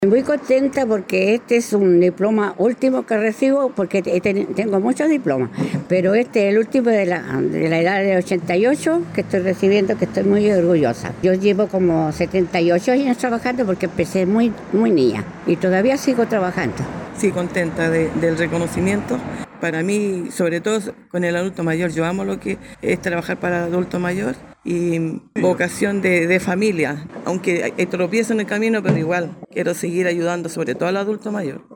Muy contenta porque este es un diploma último que recibo, porque tengo muchos diplomas, pero este es el último de la edad de 88 que estoy recibiendo, que estoy muy orgullosa. Yo llevo como 78 años trabajando porque empecé muy niña y todavía sigo trabajando. Sí, contenta del reconocimiento. Para mí, sobre todo con el adulto mayor, yo amo lo que es trabajar para el adulto mayor y vocación de familia, aunque tropiezo en el camino, pero igual quiero seguir ayudando sobre todo al adulto mayor.